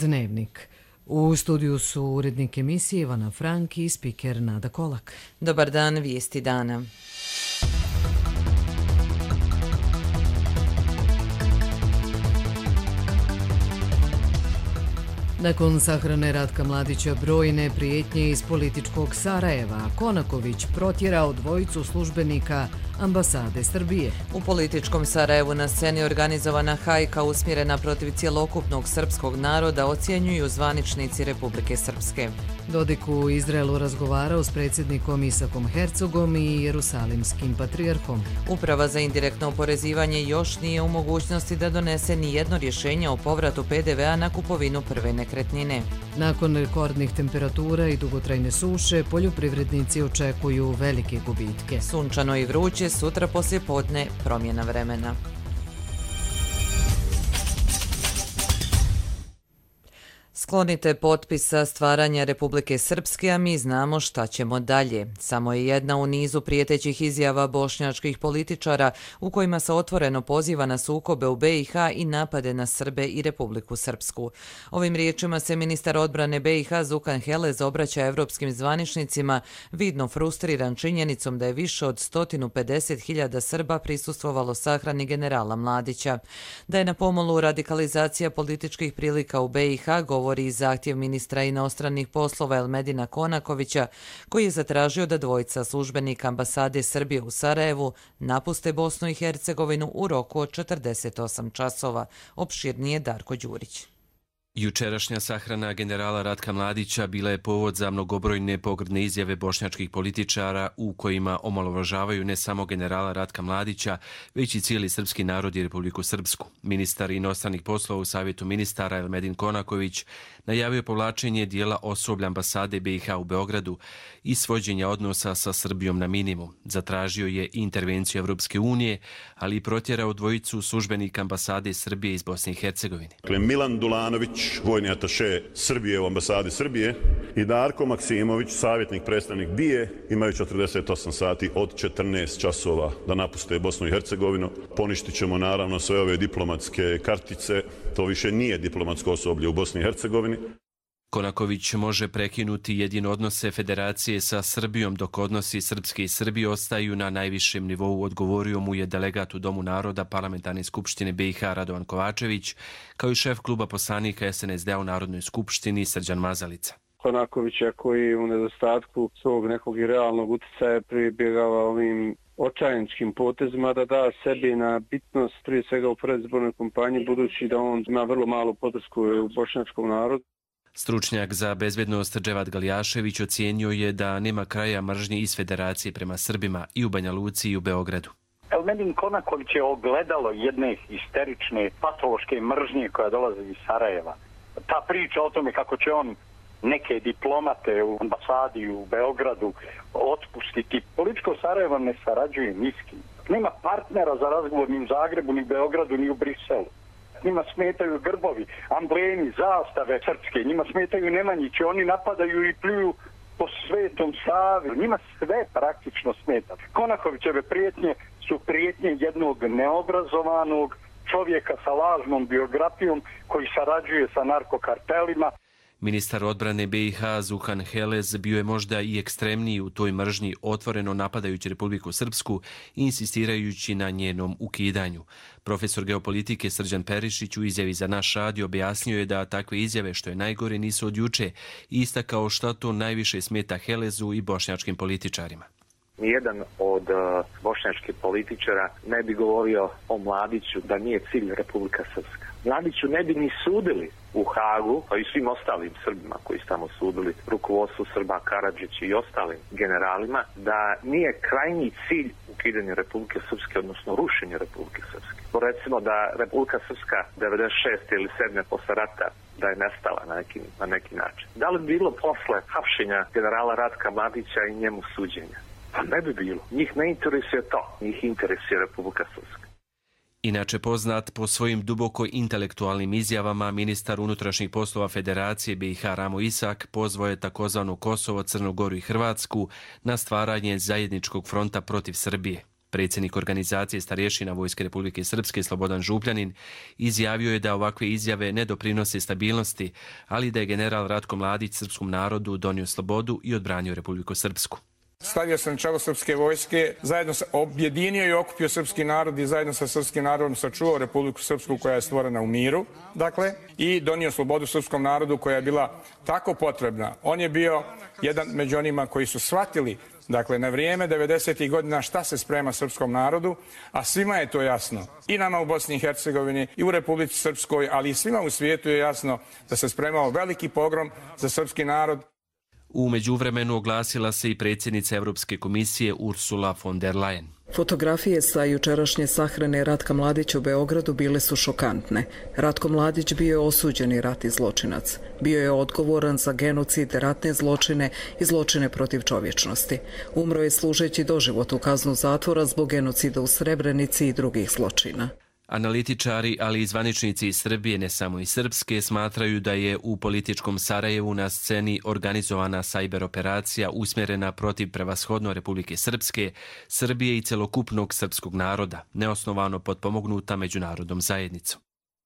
Dnevnik. U studiju su urednik emisije Ivana Frank i spiker Nada Kolak. Dobar dan, vijesti dana. Nakon sahrane Ratka Mladića brojne prijetnje iz političkog Sarajeva, Konaković protjerao dvojicu službenika ambasade Srbije. U političkom Sarajevu na sceni organizovana hajka usmjerena protiv cjelokupnog srpskog naroda ocjenjuju zvaničnici Republike Srpske. Dodik u Izraelu razgovarao s predsjednikom Isakom Herzogom i jerusalimskim patrijarhom. Uprava za indirektno oporezivanje još nije u mogućnosti da donese ni jedno rješenje o povratu PDV-a na kupovinu prve nekretnine. Nakon rekordnih temperatura i dugotrajne suše, poljoprivrednici očekuju velike gubitke. Sunčano i vruće, sutra poslijepodne promjena vremena. Sklonite potpis sa stvaranja Republike Srpske, a mi znamo šta ćemo dalje. Samo je jedna u nizu prijetećih izjava bošnjačkih političara u kojima se otvoreno poziva na sukobe u BiH i napade na Srbe i Republiku Srpsku. Ovim riječima se ministar odbrane BiH Zukan Helez obraća evropskim zvaničnicima, vidno frustriran činjenicom da je više od 150.000 Srba prisustvovalo sahrani generala Mladića. Da je na pomolu radikalizacija političkih prilika u BiH govori i zahtjev ministra inostranih poslova Elmedina Konakovića, koji je zatražio da dvojica službenika ambasade Srbije u Sarajevu napuste Bosnu i Hercegovinu u roku od 48 časova. Opširnije Darko Đurić. Jučerašnja sahrana generala Ratka Mladića bila je povod za mnogobrojne pogrdne izjave bošnjačkih političara u kojima omalovažavaju ne samo generala Ratka Mladića, već i cijeli srpski narod i Republiku Srpsku. Ministar inostranih poslova u Savjetu ministara Elmedin Konaković najavio povlačenje dijela osoblja ambasade BiH u Beogradu i svođenja odnosa sa Srbijom na minimum. Zatražio je intervenciju Evropske unije, ali i protjerao dvojicu službenika ambasade Srbije iz Bosne i Hercegovine. Milan Dulanović, vojni ataše Srbije u ambasadi Srbije, i Darko Maksimović, savjetnik predstavnik BIA, imaju 48 sati od 14 časova da napuste Bosnu i Hercegovinu. Poništit ćemo naravno sve ove diplomatske kartice, to više nije diplomatsko osoblje u Bosni i Hercegovini. Konaković može prekinuti jedino odnose federacije sa Srbijom, dok odnosi Srpske i Srbije ostaju na najvišem nivou, odgovorio mu je delegat u Domu naroda Parlamentarne skupštine BiH Radovan Kovačević, kao i šef kluba poslanika SNSD u Narodnoj skupštini Srđan Mazalica. Konakovića, koji u nedostatku svog nekog i realnog utjecaja pribjegava ovim očajničkim potezima da da sebi na bitnost, prije svega u predizbornoj kampanji, budući da on ima vrlo malu podršku u bošnjačkom narodu. Stručnjak za bezbednost Dževad Galjašević ocijenio je da nema kraja mržnje iz federacije prema Srbima i u Banja Luci i u Beogradu. Elmedin Konaković je ogledalo jedne histerične patološke mržnje koja dolazi iz Sarajeva. Ta priča o tome kako će on neke diplomate u ambasadi u Beogradu otpustiti. Političko Sarajevo ne sarađuje ni s kim. Nema partnera za razgovor ni u Zagrebu, ni u Beogradu, ni u Briselu. Njima smetaju grbovi, amblemi, zastave srpske, njima smetaju Nemanjići, oni napadaju i pljuju po Svetom Savi. Njima sve praktično smeta. Konakovićeve prijetnje su prijetnje jednog neobrazovanog čovjeka sa lažnom biografijom koji sarađuje sa narkokartelima. Ministar odbrane BiH Zukan Helez bio je možda i ekstremniji u toj mržnji, otvoreno napadajući Republiku Srpsku i insistirajući na njenom ukidanju. Profesor geopolitike Srđan Perišić u izjavi za naš radio objasnio je da takve izjave, što je najgore, nisu od juče, i istakao šta to najviše smeta Helezu i bošnjačkim političarima. Nijedan od bošnjačkih političara ne bi govorio o Mladiću da nije cilj Republika Srpska. Mladiću ne bi ni sudili u Hagu, a i svim ostalim Srbima koji su tamo sudili, rukovodstvu Srba, Karadžić i ostalim generalima, da nije krajnji cilj ukidanje Republike Srpske, odnosno rušenje Republike Srpske. Recimo da Republika Srpska 96. ili 7. posle rata da je nestala na neki način. Da li bi bilo posle hapšenja generala Ratka Mladića i njemu suđenja? Pa ne bi bilo. Njih ne interesuje to. Njih interesuje Republika Srpska. Inače poznat po svojim duboko intelektualnim izjavama, ministar unutrašnjih poslova Federacije BiH Ramo Isak pozvao je takozvano Kosovo, Crnu Goru i Hrvatsku na stvaranje zajedničkog fronta protiv Srbije. Predsjednik organizacije starješina Vojske Republike Srpske Slobodan Župljanin izjavio je da ovakve izjave ne doprinose stabilnosti, ali da je general Ratko Mladić srpskom narodu donio slobodu i odbranio Republiku Srpsku. Stavio sam na čelo srpske vojske, objedinio i okupio srpski narod i zajedno sa srpskim narodom sačuvao Republiku Srpsku koja je stvorena u miru, i donio slobodu srpskom narodu koja je bila tako potrebna. On je bio jedan među onima koji su shvatili, na vrijeme 90. godina šta se sprema srpskom narodu, a svima je to jasno. I nama u Bosni i Hercegovini, i u Republici Srpskoj, ali i svima u svijetu je jasno da se spremao veliki pogrom za srpski narod. U međuvremenu oglasila se i predsjednica Europske komisije Ursula von der Leyen. Fotografije sa jučerašnje sahrane Ratka Mladića u Beogradu bile su šokantne. Ratko Mladić bio je osuđeni ratni zločinac. Bio je odgovoran za genocid, ratne zločine i zločine protiv čovječnosti. Umro je služeći doživotnu kaznu zatvora zbog genocida u Srebrenici i drugih zločina. Analitičari, ali i zvaničnici iz Srbije, ne samo iz Srpske, smatraju da je u političkom Sarajevu na sceni organizovana sajber operacija usmjerena protiv prevashodno Republike Srpske, Srbije i celokupnog srpskog naroda, neosnovano potpomognuta međunarodnom zajednicom.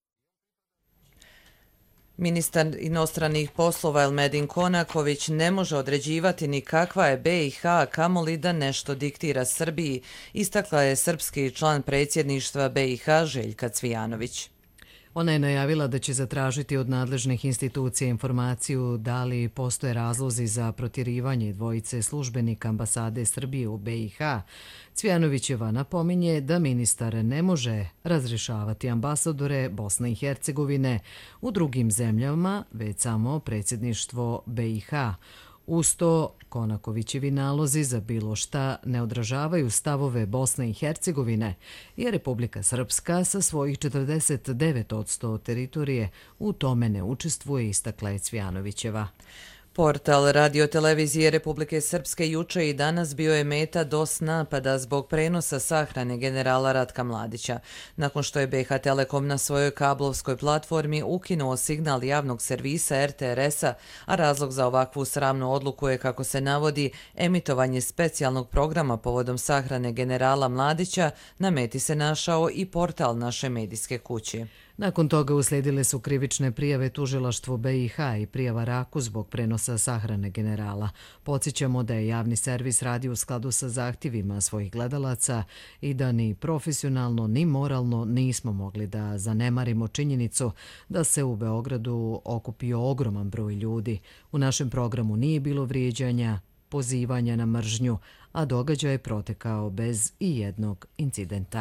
Ministar inostranih poslova Elmedin Konaković ne može određivati ni kakva je BiH, kamoli da nešto diktira Srbiji, istakla je srpski član predsjedništva BiH Željka Cvijanović. Ona je najavila da će zatražiti od nadležnih institucija informaciju da li postoje razlozi za protjerivanje dvojice službenika ambasade Srbije u BiH. Cvijanovićeva napominje da ministar ne može razrješavati ambasadore Bosne i Hercegovine u drugim zemljama, već samo predsjedništvo BiH. Uz to, Konakovićevi nalozi za bilo šta ne odražavaju stavove Bosne i Hercegovine, jer Republika Srpska sa svojih 49% teritorije u tome ne učestvuje, istakla je Cvijanovićeva. Portal radiotelevizije Republike Srpske juče i danas bio je meta DOS napada zbog prenosa sahrane generala Ratka Mladića. Nakon što je BiH Telekom na svojoj kablovskoj platformi ukinuo signal javnog servisa RTRS-a, a razlog za ovakvu sramnu odluku je, kako se navodi, emitovanje specijalnog programa povodom sahrane generala Mladića, na meti se našao i portal naše medijske kuće. Nakon toga uslijedile su krivične prijave tužilaštvu BiH i prijava Raku zbog prenosa sahrane generala. Podsjećamo da je javni servis radio u skladu sa zahtjevima svojih gledalaca i da ni profesionalno ni moralno nismo mogli da zanemarimo činjenicu da se u Beogradu okupio ogroman broj ljudi. U našem programu nije bilo vrijeđanja, pozivanja na mržnju, a događaj je protekao bez ijednog incidenta.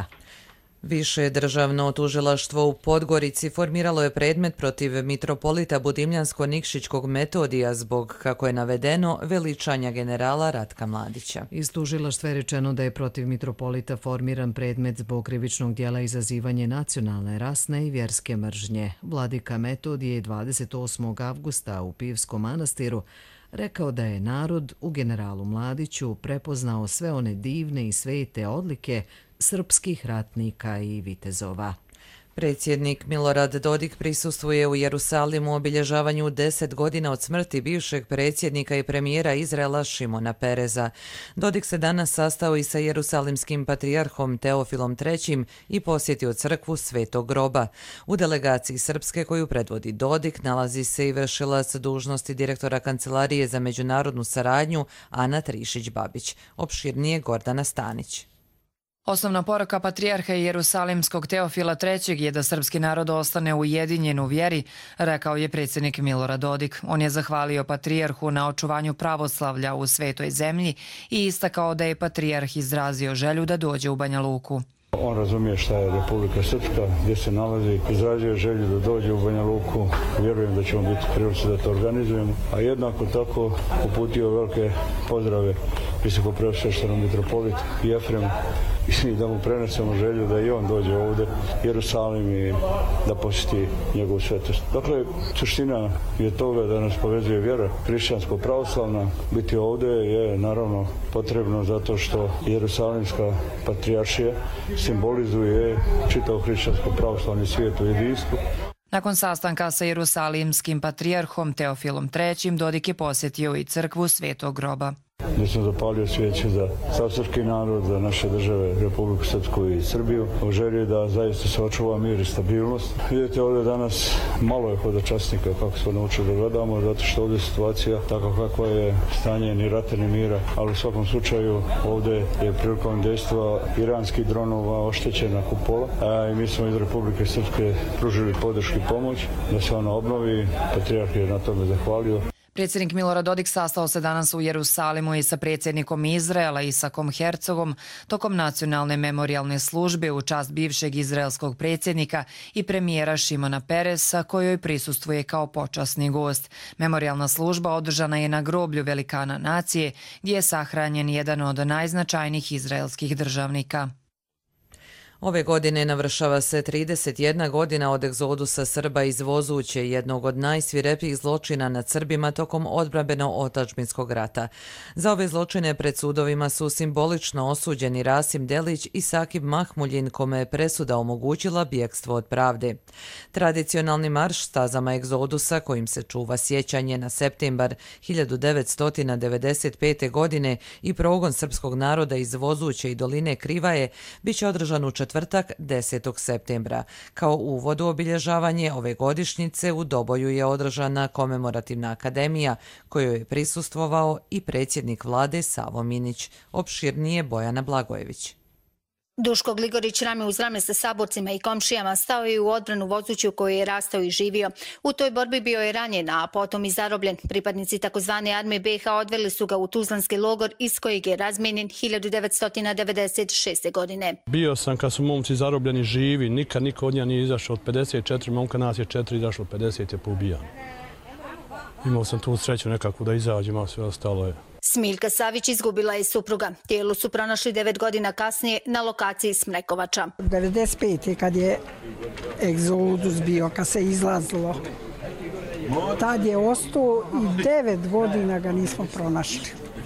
Više državno tužilaštvo u Podgorici formiralo je predmet protiv mitropolita Budimljansko-Nikšićkog Metodija zbog, kako je navedeno, veličanja generala Ratka Mladića. Iz tužilaštva je rečeno da je protiv mitropolita formiran predmet zbog krivičnog djela izazivanje nacionalne, rasne i vjerske mržnje. Vladika Metodije je 28. avgusta u Pivskom manastiru rekao da je narod u generalu Mladiću prepoznao sve one divne i svete odlike srpskih ratnika i vitezova. Predsjednik Milorad Dodik prisustvuje u Jerusalimu obilježavanju 10 godina od smrti bivšeg predsjednika i premijera Izraela Šimona Pereza. Dodik se danas sastao i sa jerusalimskim patrijarhom Teofilom III i posjetio crkvu Svetog groba. U delegaciji Srpske koju predvodi Dodik nalazi se i vršilac dužnosti direktora Kancelarije za međunarodnu saradnju Ana Trišić-Babić. Opširnije Gordana Stanić. Osnovna poruka patrijarha Jerusalimskog Teofila III je da srpski narod ostane ujedinjen u vjeri, rekao je predsjednik Milorad Dodik. On je zahvalio patrijarhu na očuvanju pravoslavlja u svetoj zemlji i istakao da je patrijarh izrazio želju da dođe u Banja Luku. On razumije šta je Republika Srpska, gdje se nalazi, izrazio želju da dođe u Banja Luku. Vjerujem da ćemo biti prilici da to organizujemo, a jednako tako uputio velike pozdrave visokopreosveštenom mitropolitu Jefremu i da mu prenesemo želju da i on dođe ovdje u Jerusalim i da posjeti njegovu svetost. Dakle, suština je toga da nas povezuje vjera hrišćansko-pravoslavna. Biti ovdje je naravno potrebno zato što Jerusalimska patrijaršija simbolizuje čitav hrišćansko-pravoslavni svijet u jedinstvu. Nakon sastanka sa jerusalimskim patrijarhom Teofilom III, Dodik je posjetio i crkvu Svetog groba. gdje sam zapalio svijeće za sav srpski narod, za naše države, Republiku Srpsku i Srbiju. U želji da zaista se očuva mir i stabilnost. Vidite, ovdje danas malo je hodočasnika, kako smo naučili da gledamo, zato što ovdje je situacija tako kakva je, stanje ni rata ni mira, ali u svakom slučaju ovdje je prilikom dejstva iranskih dronova oštećena kupola i mi smo iz Republike Srpske pružili podršku i pomoć da se ona obnovi. Patrijarh je na tome zahvalio. Predsjednik Milorad Dodik sastao se danas u Jerusalimu i sa predsjednikom Izraela Isakom Herzogom tokom nacionalne memorijalne službe u čast bivšeg izraelskog predsjednika i premijera Šimona Peresa, kojoj prisustvuje kao počasni gost. Memorijalna služba održana je na groblju velikana nacije, gdje je sahranjen jedan od najznačajnijih izraelskih državnika. Ove godine navršava se 31 godina od egzodusa Srba iz Vozuće, jednog od najsvirepijih zločina nad Srbima tokom odbrambeno-otadžbinskog rata. Za ove zločine pred sudovima su simbolično osuđeni Rasim Delić i Sakib Mahmuljin, kome je presuda omogućila bjegstvo od pravde. Tradicionalni marš stazama egzodusa, kojim se čuva sjećanje na septembar 1995. godine i progon srpskog naroda iz Vozuće i doline Krivaje, bit će održan u četvrtak 10. septembra. Kao uvod u obilježavanje ove godišnjice u Doboju je održana komemorativna akademija kojoj je prisustvovao i predsjednik vlade Savo Minić. Opširnije Bojana Blagojević. Duško Gligorić rame uz rame sa saborcima i komšijama stao je u odbranu Vozuću u kojoj je rastao i živio. U toj borbi bio je ranjen, a potom i zarobljen. Pripadnici takozvane armije BiH odveli su ga u tuzlanski logor iz kojeg je razmijenjen 1996. godine. Bio sam kad su momci zarobljeni živi, nikad niko od njih nije izašao. Od 54 momka nas je 4 izašlo, 50 je poubijano. Imao sam tu sreću nekako da izađem, a sve ostalo je. Smiljka Savić izgubila je supruga. Tijelo su pronašli 9 godina kasnije na lokaciji Smrekovača. 95. kad je egzodus bio, kad se izlazilo, tad je ostao i 9 godina ga nismo pronašli.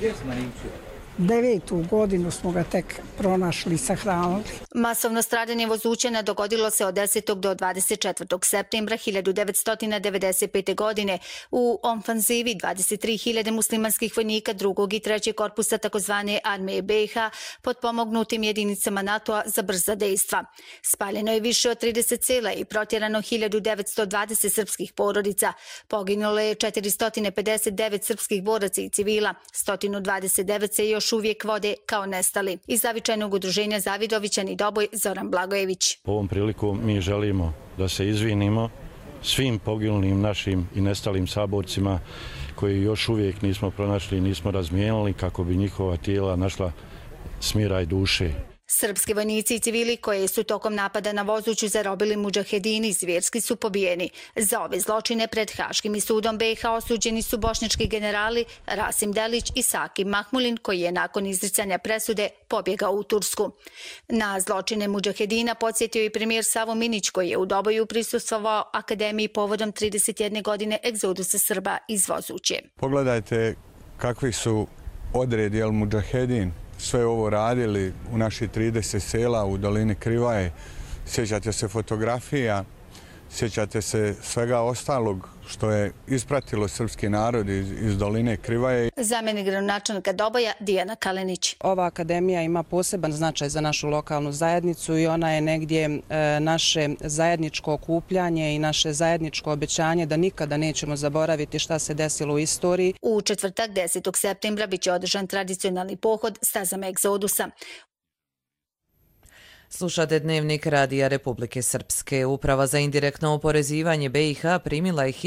9. godinu smo ga tek pronašli i sahranili. Masovno stradanje Vozućana dogodilo se od 10. do 24. septembra 1995. godine u ofanzivi 23.000 muslimanskih vojnika 2. i 3. korpusa takozvane armije BiH pod pomognutim jedinicama NATO-a za brza dejstva. Spaljeno je više od 30 sela i protjerano 1920 srpskih porodica. Poginulo je 459 srpskih boraca i civila, 129 se još uvijek vode kao nestali. Iz zavičajnog udruženja Zavidovićan i Doboj, Zoran Blagojević. Po ovom priliku mi želimo da se izvinimo svim poginulim našim i nestalim saborcima koji još uvijek nismo pronašli i nismo razmijenili kako bi njihova tijela našla smiraj duše. Srpski vojnici i civili koje su tokom napada na Vozuću zarobili mudžahedini zvjerski su pobijeni. Za ove zločine pred Haškim i sudom BiH osuđeni su bošnjački generali Rasim Delić i Sakib Mahmuljin, koji je nakon izricanja presude pobjegao u Tursku. Na zločine mudžahedina podsjetio i premijer Savo Minić, koji je u Doboju prisustvovao akademiji povodom 31 godine egzodusa Srba iz Vozuće. Pogledajte kakvi su odredi mudžahedin sve ovo radili u naših 30 sela u dolini Krivaje. Sjećate se fotografija, sjećate se svega ostalog što je ispratilo srpski narod iz doline Krivaje. Zamjenik gradonačelnika Doboja Dijana Kalenić. Ova akademija ima poseban značaj za našu lokalnu zajednicu i ona je negdje naše zajedničko okupljanje i naše zajedničko obećanje da nikada nećemo zaboraviti šta se desilo u istoriji. U četvrtak 10. septembra biće održan tradicionalni pohod stazama egzodusa. Slušate Dnevnik Radija Republike Srpske. Uprava za indirektno oporezivanje BiH primila je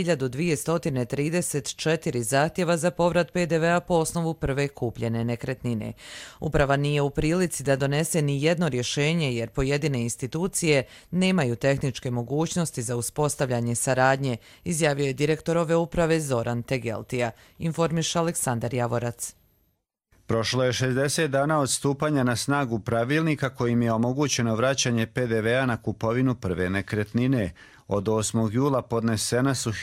1234 zahtjeva za povrat PDV-a po osnovu prve kupljene nekretnine. Uprava nije u prilici da donese ni jedno rješenje jer pojedine institucije nemaju tehničke mogućnosti za uspostavljanje saradnje, izjavio je direktor ove uprave Zoran Tegeltija, informiše Aleksandar Javorac. Prošlo je 60 dana od stupanja na snagu pravilnika kojim je omogućeno vraćanje PDV-a na kupovinu prve nekretnine. Od 8. jula podnesena su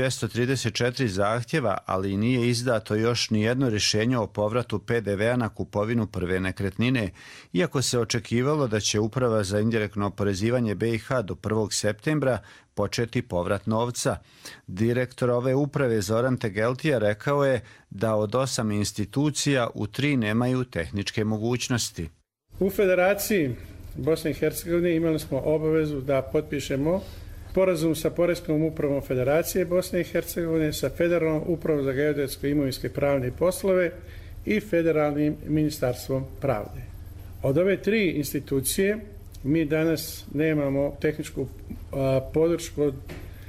1234 zahtjeva, ali nije izdato još nijedno rješenje o povratu PDV-a na kupovinu prve nekretnine, iako se očekivalo da će Uprava za indirektno oporezivanje BiH do 1. septembra početi povrat novca. Direktor ove uprave Zoran Tegeltija rekao je da od 8 institucija u 3 nemaju tehničke mogućnosti. U Federaciji Bosne i Hercegovine imali smo obavezu da potpišemo sporazum sa Poreskom upravom Federacije Bosne i Hercegovine, sa Federalnom upravom za geodetsko, imovinske, pravne poslove i Federalnim ministarstvom pravde. Od ove 3 institucije mi danas nemamo tehničku podršku od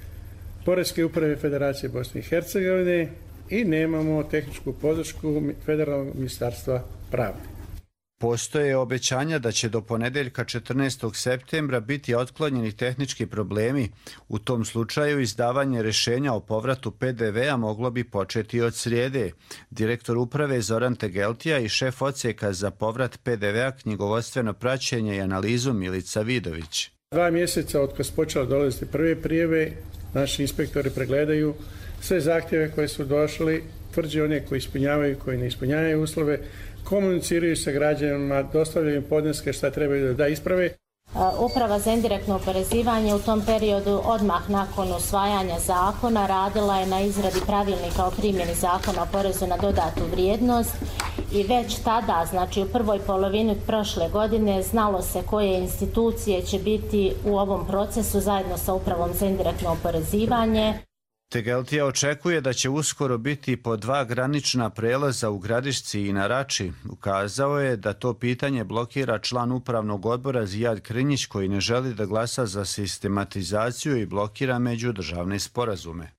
Poreske uprave Federacije Bosne i Hercegovine i nemamo tehničku podršku Federalnog ministarstva pravde. Postoje obećanja da će do ponedjeljka 14. septembra biti otklonjeni tehnički problemi. U tom slučaju izdavanje rješenja o povratu PDV-a moglo bi početi od srijede. Direktor uprave Zoran Tegeltija i šef odsjeka za povrat PDV-a, knjigovodstveno praćenje i analizu Milica Vidović. 2 mjeseca od kad su počela dolaziti prve prijeve, naši inspektori pregledaju sve zahtjeve koje su došli, tvrđe one koji ispunjavaju i koji ne ispunjavaju uslove, komuniciraju sa građanima, dostavljaju im podneske šta trebaju da isprave. Uprava za indirektno oporezivanje u tom periodu odmah nakon usvajanja zakona radila je na izradi pravilnika o primjeni zakona o porezu na dodatu vrijednost i već tada, znači u prvoj polovini prošle godine, znalo se koje institucije će biti u ovom procesu zajedno sa Upravom za indirektno oporezivanje. Tegeltija očekuje da će uskoro biti po 2 granična prelaza u Gradišci i na Rači. Ukazao je da to pitanje blokira član upravnog odbora Zijad Krinjić, koji ne želi da glasa za sistematizaciju i blokira međudržavne sporazume.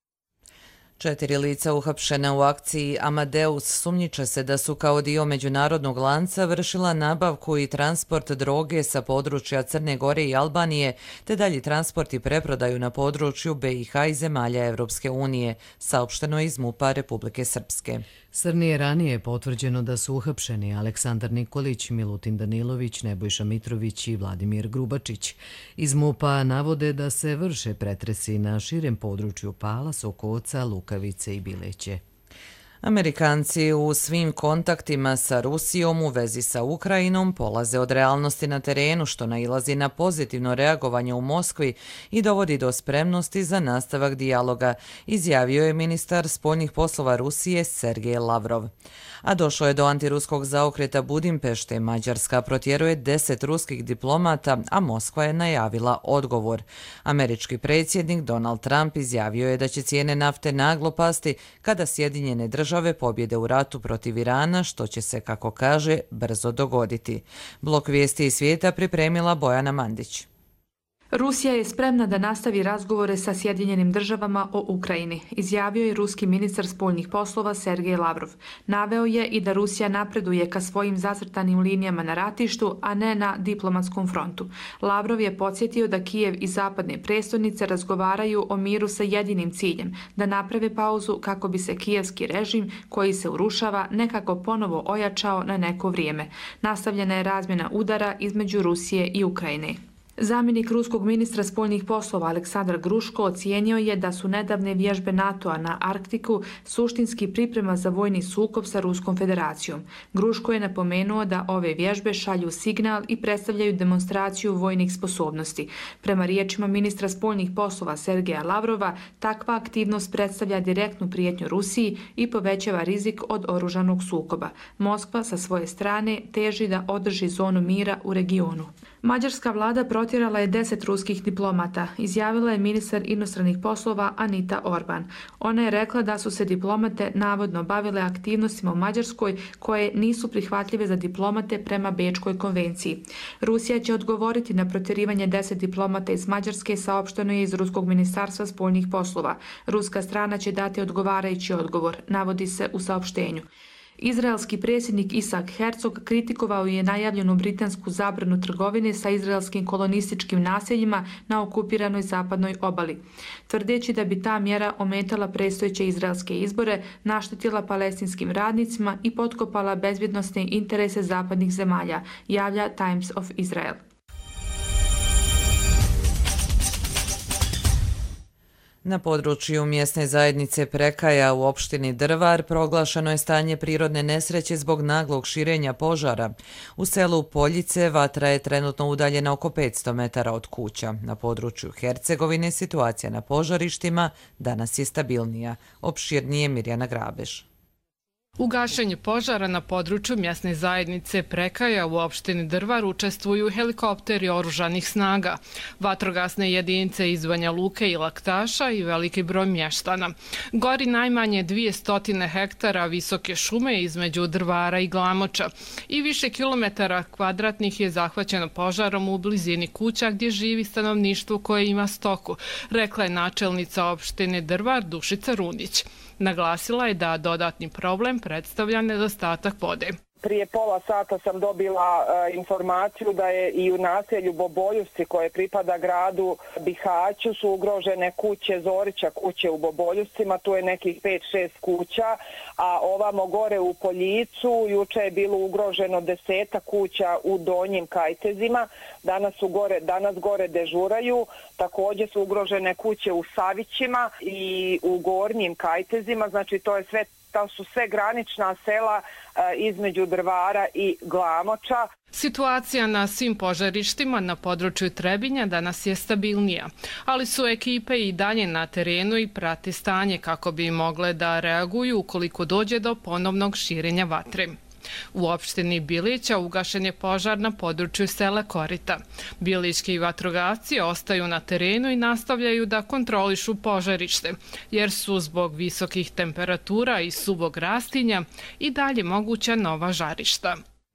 4 lica uhapšena u akciji Amadeus sumnjiče se da su kao dio međunarodnog lanca vršila nabavku i transport droge sa područja Crne Gore i Albanije, te dalji transport i preprodaju na području BiH i zemalja Evropske unije, saopšteno iz MUP-a Republike Srpske. Srnije ranije je potvrđeno da su uhapšeni Aleksandar Nikolić, Milutin Danilović, Nebojša Mitrović i Vladimir Grubačić. Iz MUP-a navode da se vrše pretresi na širem području Pala, Sokoca, Lukavice i Bileće. Amerikanci u svim kontaktima sa Rusijom u vezi sa Ukrajinom polaze od realnosti na terenu, što nailazi na pozitivno reagovanje u Moskvi i dovodi do spremnosti za nastavak dijaloga, izjavio je ministar spoljnih poslova Rusije Sergej Lavrov. A došlo je do antiruskog zaokreta Budimpešte. Mađarska protjeruje 10 ruskih diplomata, a Moskva je najavila odgovor. Američki predsjednik Donald Trump izjavio je da će cijene nafte naglo pasti kada Sjedinjene države pobjede u ratu protiv Irana, što će se, kako kaže, brzo dogoditi. Blok vijesti iz svijeta pripremila Bojana Mandić. Rusija je spremna da nastavi razgovore sa Sjedinjenim državama o Ukrajini, izjavio je ruski ministar spoljnih poslova Sergej Lavrov. Naveo je i da Rusija napreduje ka svojim zacrtanim linijama na ratištu, a ne na diplomatskom frontu. Lavrov je podsjetio da Kijev i zapadne prestolnice razgovaraju o miru sa jedinim ciljem, da naprave pauzu kako bi se kijevski režim, koji se urušava, nekako ponovo ojačao na neko vrijeme. Nastavljena je razmjena udara između Rusije i Ukrajine. Zamjenik ruskog ministra spoljnih poslova Aleksandar Gruško ocijenio je da su nedavne vježbe NATO-a na Arktiku suštinski priprema za vojni sukob sa Ruskom federacijom. Gruško je napomenuo da ove vježbe šalju signal i predstavljaju demonstraciju vojnih sposobnosti. Prema riječima ministra spoljnih poslova Sergeja Lavrova, takva aktivnost predstavlja direktnu prijetnju Rusiji i povećava rizik od oružanog sukoba. Moskva sa svoje strane teži da održi zonu mira u regionu. Mađarska vlada protjerala je 10 ruskih diplomata, izjavila je ministar inostranih poslova Anita Orban. Ona je rekla da su se diplomate navodno bavile aktivnostima u Mađarskoj koje nisu prihvatljive za diplomate prema Bečkoj konvenciji. Rusija će odgovoriti na protjerivanje 10 diplomata iz Mađarske, saopšteno je iz Ruskog ministarstva spoljnih poslova. Ruska strana će dati odgovarajući odgovor, navodi se u saopštenju. Izraelski predsjednik Isak Herzog kritikovao je najavljenu britansku zabranu trgovine sa izraelskim kolonističkim naseljima na okupiranoj zapadnoj obali, tvrdeći da bi ta mjera ometala predstojeće izraelske izbore, naštetila palestinskim radnicima i potkopala bezbjednosne interese zapadnih zemalja, javlja Times of Israel. Na području mjesne zajednice Prekaja u opštini Drvar proglašeno je stanje prirodne nesreće zbog naglog širenja požara. U selu Poljice vatra je trenutno udaljena oko 500 metara od kuća. Na području Hercegovine situacija na požarištima danas je stabilnija. Opširnije Mirjana Grabež. U gašenju požara na području mjesne zajednice Prekaja u opštini Drvar učestvuju helikopteri oružanih snaga, vatrogasne jedinice iz Banja Luke i Laktaša i veliki broj mještana. Gori najmanje 200 hektara visoke šume između Drvara i Glamoča i više kilometara kvadratnih je zahvaćeno požarom u blizini kuća gdje živi stanovništvo koje ima stoku, rekla je načelnica opštine Drvar Dušica Rundić. Naglasila je da dodatni problem predstavlja nedostatak vode. Prije pola sata sam dobila informaciju da je i u naselju Boboljusci koje pripada gradu Bihaću su ugrožene kuće Zorića, kuće u Boboljuscima, tu je nekih 5-6 kuća, a ovamo gore u Poljicu juče je bilo ugroženo 10 kuća u Donjim Kajtezima, danas gore dežuraju, također su ugrožene kuće u Savićima i u Gornjim Kajtezima, znači to su sve granična sela između Drvara i Glamoča. Situacija na svim požarištima na području Trebinja danas je stabilnija, ali su ekipe i dalje na terenu i prate stanje kako bi mogle da reaguju ukoliko dođe do ponovnog širenja vatre. U opštini Bilića ugašen je požar na području sela Korita. Bilićki vatrogasci ostaju na terenu i nastavljaju da kontrolišu požarište, jer su zbog visokih temperatura i suvog rastinja i dalje moguća nova žarišta.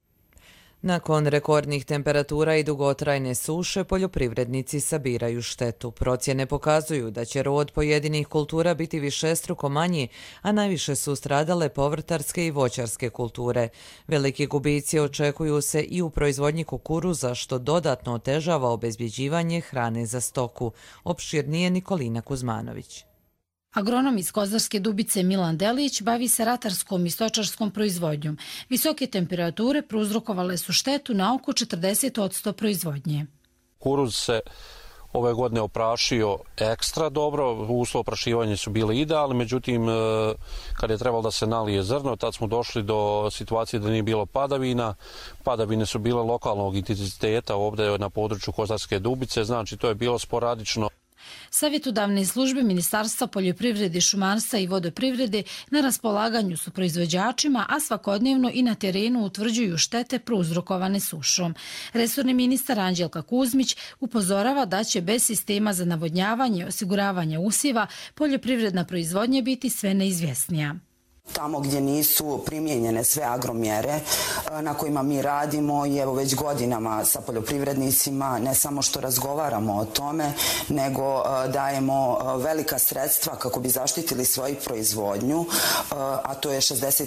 Nakon rekordnih temperatura i dugotrajne suše, poljoprivrednici sabiraju štetu. Procjene pokazuju da će rod pojedinih kultura biti višestruko manji, a najviše su stradale povrtarske i voćarske kulture. Veliki gubici očekuju se i u proizvodnji kukuruza, što dodatno otežava obezbjeđivanje hrane za stoku. Opširnije Nikolina Kuzmanović. Agronom iz Kozarske Dubice Milan Delić bavi se ratarskom i stočarskom proizvodnjom. Visoke temperature prouzrokovale su štetu na oko 40% proizvodnje. Kukuruz se ove godine oprašio ekstra dobro, uslovi oprašivanja su bili idealni, međutim kad je trebalo da se nalije zrno, tad smo došli do situacije da nije bilo padavina. Padavine su bile lokalnog intenziteta ovdje na području Kozarske Dubice, znači to je bilo sporadično. Savjetodavne službe Ministarstva poljoprivrede, šumarstva i vodoprivrede na raspolaganju su proizvođačima, a svakodnevno i na terenu utvrđuju štete prouzrokovane sušom. Resorni ministar Anđelka Kuzmić upozorava da će bez sistema za navodnjavanje i osiguravanje usjeva poljoprivredna proizvodnja biti sve neizvjesnija. Tamo gdje nisu primijenjene sve agromjere na kojima mi radimo i evo već godinama sa poljoprivrednicima ne samo što razgovaramo o tome, nego dajemo velika sredstva kako bi zaštitili svoju proizvodnju, a to je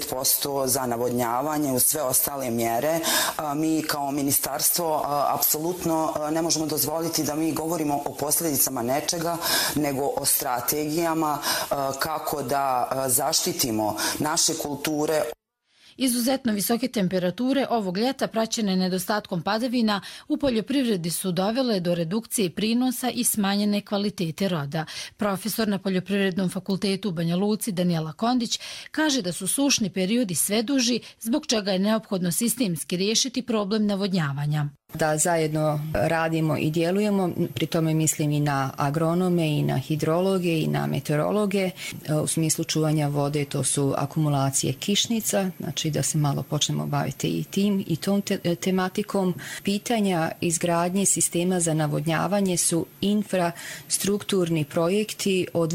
60% za navodnjavanje uz sve ostale mjere. Mi kao ministarstvo apsolutno ne možemo dozvoliti da mi govorimo o posljedicama nečega, nego o strategijama kako da zaštitimo naše kulture. Izuzetno visoke temperature ovog ljeta praćene nedostatkom padavina u poljoprivredi su dovele do redukcije prinosa i smanjene kvalitete roda. Profesor na Poljoprivrednom fakultetu u Banja Luci Danijela Kondić kaže da su sušni periodi sve duži, zbog čega je neophodno sistemski riješiti problem navodnjavanja. Da zajedno radimo i djelujemo, pri tome mislim i na agronome, i na hidrologe, i na meteorologe. U smislu čuvanja vode to su akumulacije kišnica, znači da se malo počnemo baviti i tim i tom tematikom. Pitanja izgradnje sistema za navodnjavanje su infrastrukturni projekti od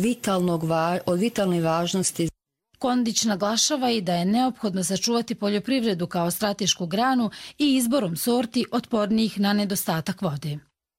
vitalne važnosti. Kondić naglašava i da je neophodno sačuvati poljoprivredu kao stratešku granu i izborom sorti otpornijih na nedostatak vode.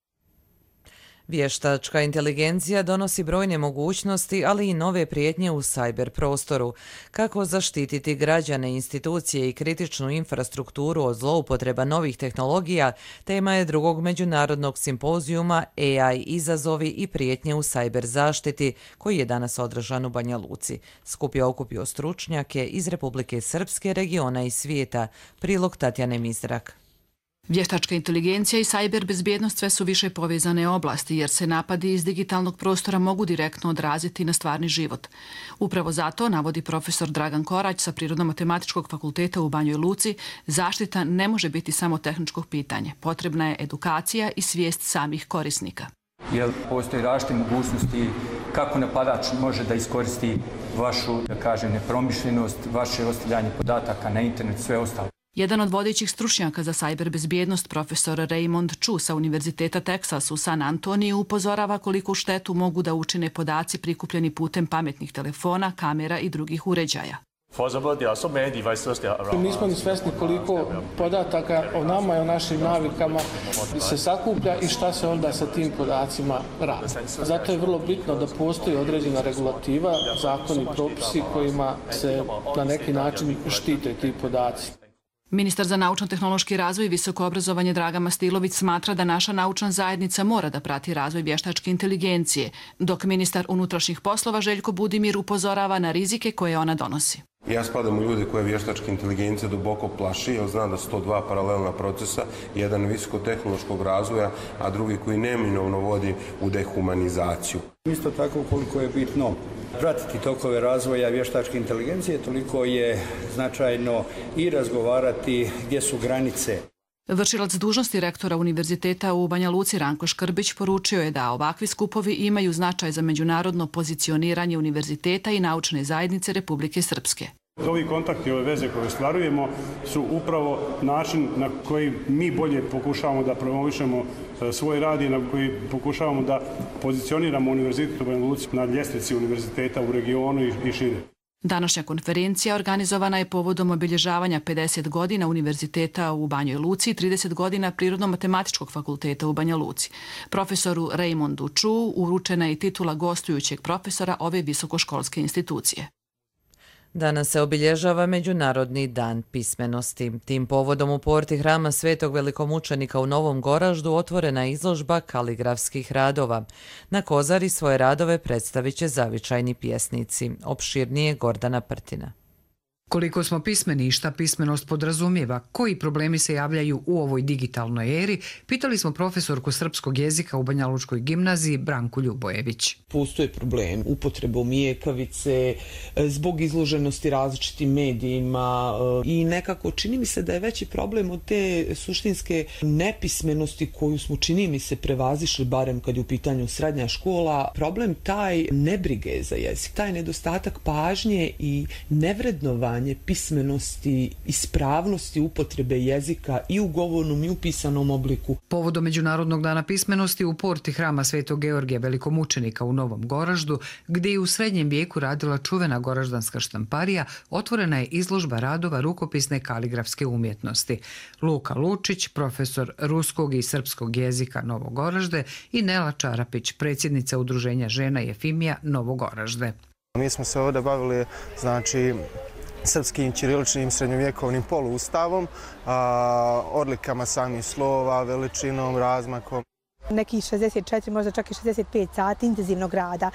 Vještačka inteligencija donosi brojne mogućnosti, ali i nove prijetnje u sajber prostoru. Kako zaštititi građane, institucije i kritičnu infrastrukturu od zloupotreba novih tehnologija, tema je drugog međunarodnog simpozijuma AI izazovi i prijetnje u sajber zaštiti, koji je danas održan u Banja Luci. Skup je okupio stručnjake iz Republike Srpske, regiona i svijeta. Prilog Tatjane Mizrak. Vještačka inteligencija i sajber bezbjednost sve su više povezane oblasti jer se napadi iz digitalnog prostora mogu direktno odraziti na stvarni život. Upravo zato, navodi profesor Dragan Korać sa Prirodno-matematičkog fakulteta u Banjoj Luci, zaštita ne može biti samo tehničko pitanje. Potrebna je edukacija i svijest samih korisnika. Jer postoji različite mogućnosti kako napadač može da iskoristi vašu, da kažem, nepromišljenost, vaše ostavljanje podataka na internet, sve ostalo. Jedan od vodećih stručnjaka za sajber bezbjednost, profesor Raymond Chu sa Univerziteta Texas u San Antoniju, upozorava koliko štetu mogu da učine podaci prikupljeni putem pametnih telefona, kamera i drugih uređaja. Nismo ni svjesni koliko podataka o nama i o našim navikama se sakuplja i šta se onda sa tim podacima radi. Zato je vrlo bitno da postoji određena regulativa, zakoni, propisi kojima se na neki način štite ti podaci. Ministar za naučno-tehnološki razvoj i visoko obrazovanje Draga Mastilović smatra da naša naučna zajednica mora da prati razvoj vještačke inteligencije, dok ministar unutrašnjih poslova Željko Budimir upozorava na rizike koje ona donosi. Ja spadam u ljude koje vještačka inteligencija duboko plaši, jer znam da su to dva paralelna procesa, jedan visokotehnološkog razvoja, a drugi koji neminovno vodi u dehumanizaciju. Isto tako koliko je bitno pratiti tokove razvoja vještačke inteligencije, toliko je značajno i razgovarati gdje su granice. Vršilac dužnosti rektora Univerziteta u Banja Luci Ranko Škrbić poručio je da ovakvi skupovi imaju značaj za međunarodno pozicioniranje univerziteta i naučne zajednice Republike Srpske. Ovi kontakti, ove veze koje ostvarujemo su upravo način na koji mi bolje pokušavamo da promovišemo svoj rad i na koji pokušavamo da pozicioniramo Univerzitet u Banja Luci na ljestvici univerziteta u regionu i šire. Današnja konferencija organizovana je povodom obilježavanja 50 godina Univerziteta u Banjoj Luci i 30 godina Prirodno-matematičkog fakulteta u Banja Luci. Profesoru Raymondu Chu uručena je titula gostujućeg profesora ove visokoškolske institucije. Danas se obilježava Međunarodni dan pismenosti. Tim povodom u porti Hrama Svetog velikomučenika u Novom Goraždu otvorena je izložba kaligrafskih radova. Na Kozari svoje radove predstavit će zavičajni pjesnici. Opširnije Gordana Prtina. Koliko smo pismeni i šta pismenost podrazumijeva, koji problemi se javljaju u ovoj digitalnoj eri, pitali smo profesorku srpskog jezika u Banja Lučkoj gimnaziji Branku Ljubojević. Postoje problem upotrebom mijekavice, zbog izloženosti različitim medijima i nekako čini mi se da je veći problem od te suštinske nepismenosti koju smo čini mi se prevazišli, barem kad je u pitanju srednja škola, problem taj nebrige za jezik, taj nedostatak pažnje i nevrednovanje pismenosti, ispravnosti upotrebe jezika i u govornom i u pisanom obliku. Povodom Međunarodnog dana pismenosti u porti Hrama Svetog Georgija velikomučenika u Novom Goraždu, gdje je u srednjem vijeku radila čuvena goraždanska štamparija, otvorena je izložba radova rukopisne kaligrafske umjetnosti. Luka Lučić, profesor ruskog i srpskog jezika Novog Goražde, i Nela Čarapić, predsjednica Udruženja žena Jefimija Novog Goražde. Mi smo se ovdje bavili, srpskim ćiriličnim srednjovjekovnim poluustavom, odlikama samih slova, veličinom, razmakom. Nekih 64, možda čak i 65 sati intenzivnog rada.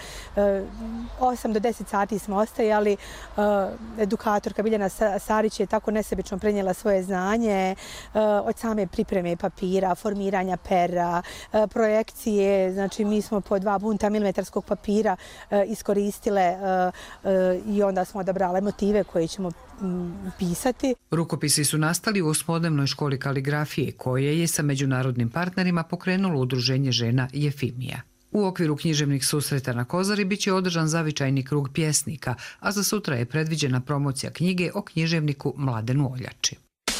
8 do 10 sati smo ostajali. Edukatorka Biljana Sarić je tako nesebično prenijela svoje znanje od same pripreme papira, formiranja pera, projekcije. Znači, mi smo po 2 bunta milimetarskog papira iskoristile i onda smo odabrali motive koje ćemo pisati. Rukopisi su nastali u osmodnevnoj školi kaligrafije koje je sa međunarodnim partnerima pokrenulo Udruženje žena Jefimija. U okviru književnih susreta na Kozari bit će održan zavičajni krug pjesnika, a za sutra je predviđena promocija knjige o književniku Mladenu Oljači.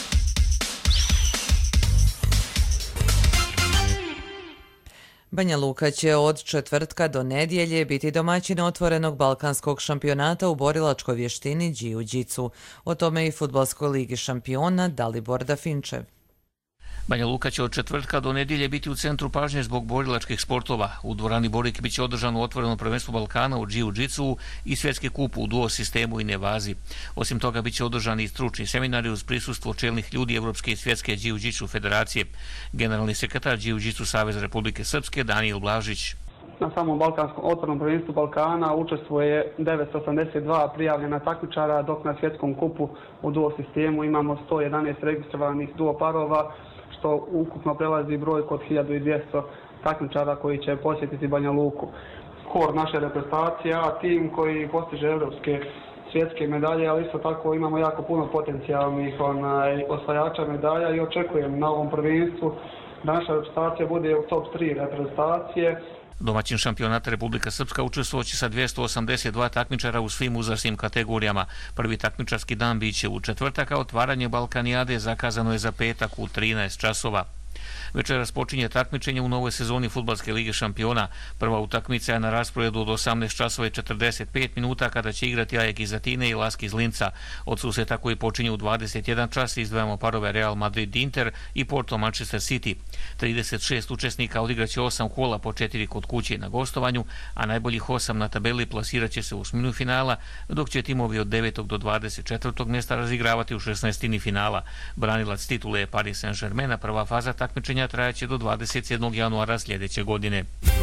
Banja Luka će od četvrtka do nedjelje biti domaćin otvorenog balkanskog šampionata u borilačkoj vještini Džiu-Džicu. O tome i Fudbalskoj ligi šampiona Dalibor Dafinčev. Banja Luka će od četvrtka do nedjelje biti u centru pažnje zbog borilačkih sportova. U dvorani Borik biće održano otvoreno prvenstvo Balkana u Džiu-Džicu i svjetski kup u duo sistemu i nevazi. Osim toga biće održani i stručni seminari uz prisustvo čelnih ljudi Evropske i svjetske Džiu-Džicu federacije. Generalni sekretar Džiu-Džicu Saveza Republike Srpske Danijel Blažić. Na samom balkanskom otvorenom prvenstvu Balkana učestvuje 982 prijavljena takmičara, dok na svjetskom kupu u duo sistemu imamo 111 registrovanih duo parova, što ukupno prelazi brojku od 1200 takmičara koji će posjetiti Banja Luku. Skor naše reprezentacije, a tim koji postiže evropske svjetske medalje, ali isto tako imamo jako puno potencijalnih osvajača medalja i očekujem na ovom prvenstvu da naša reprezentacija bude u top 3 reprezentacije. Domaćin šampionata Republika Srpska učestvovaće sa 282 takmičara u svim uzrasnim kategorijama. Prvi takmičarski dan biće u četvrtak, a otvaranje Balkanijade zakazano je za petak u 13 časova. Večeras počinje takmičenje u novoj sezoni Fudbalske lige šampiona. Prva utakmica je na rasporedu od 18 časova i 45 minuta kada će igrati AEK iz Atine i Lask iz Linca. Od susreta koji počinje u 21 čas izdvajamo parove Real Madrid-Inter i Porto Manchester City. 36 učesnika odigraće 8 kola po 4 kod kuće na gostovanju, a najboljih 8 na tabeli plasiraće se u osminu finala, dok će timovi od 9. do 24. mjesta razigravati u 16. finala. Branilac titule je Paris Saint-Germain, a prva faza takmičenja trajaće do 27. januara sljedeće godine.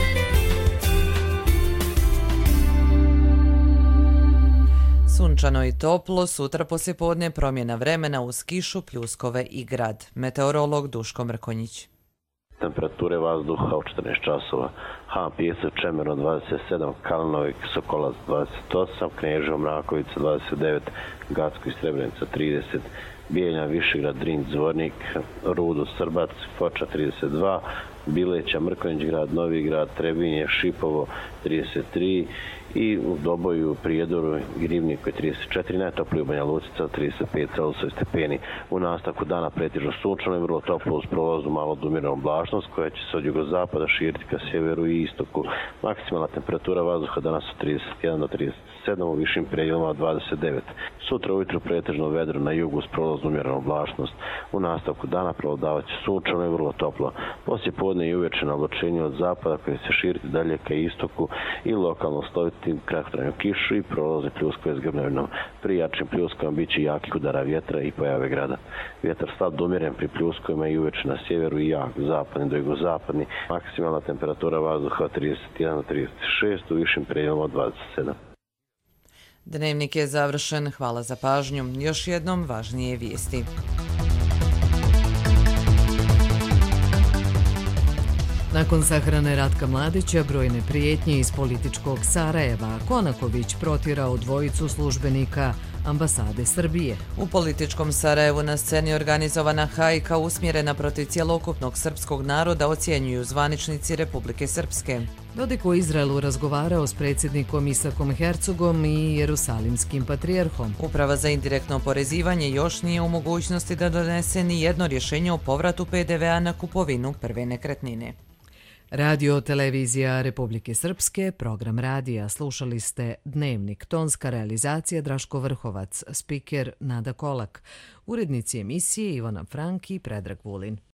Sunčano i toplo, sutra poslijepodne promjena vremena uz kišu, pljuskove i grad. Meteorolog Duško Mrkonjić. Temperature vazduha u 14 časova. Pijesak, Čemerno 27, Kalnovik, Sokolac 28, Kneževo, Mrakovica 29, Gacko i Srebrenica 30, Bijeljna, Višegrad, Drin, Zvornik, Rudo, Srbac, Foča 32, Bileća, Mrkonjić grad, Novi grad, Trebinje, Šipovo 33 i u Doboju, Prijedoru i Rivniku je 34, najtoplije u Banja Luci 35 celsiusovih stepeni. U nastavku dana pretežno sunčano i vrlo toplo uz prolaznu malo odumjerenu oblačnost koja će se od jugozapada širiti ka sjeveru i istoku. Maksimalna temperatura vazduha danas od 31 do 37, u višim predjelima od 29. Sutra ujutro pretežno vedro na jugu uz prolaznu umjerenu oblačnost. U nastavku dana prevladavaće sunčano i vrlo toplo. Poslije podne i uveče na oblačenje od zapada koje se širiti dalje ka istoku i lokalno sloviti kratkotrajnu kišu i prolaze pljuskove s grmljavinom. Pri jačim pljuskovima bit će jakih udara vjetra i pojave grada. Vjetar slab do umjeren pri pljuskovima i uveče na sjeveru i jak zapadni do jugozapadni. Maksimalna temperatura vazduha od 31 do 36, u višim predjelima od 27. Dnevnik je završen. Hvala za pažnju. Još jednom važnije vijesti. Nakon sahrane Ratka Mladića, brojne prijetnje iz političkog Sarajeva, Konaković protjerao dvojicu službenika ambasade Srbije. U političkom Sarajevu na sceni organizovana hajka usmjerena protiv cjelokupnog srpskog naroda ocjenjuju zvaničnici Republike Srpske. Dodik u Izraelu razgovarao s predsjednikom Isakom Herzogom i Jerusalimskim patrijarhom. Uprava za indirektno oporezivanje još nije u mogućnosti da donese ni jedno rješenje o povratu PDV-a na kupovinu prve nekretnine. Radio Televizija Republike Srpske, program radija. Slušali ste Dnevnik, tonska realizacija Draško Vrhovac, spiker Nada Kolak, urednici emisije Ivana Frank i Predrag Vulin.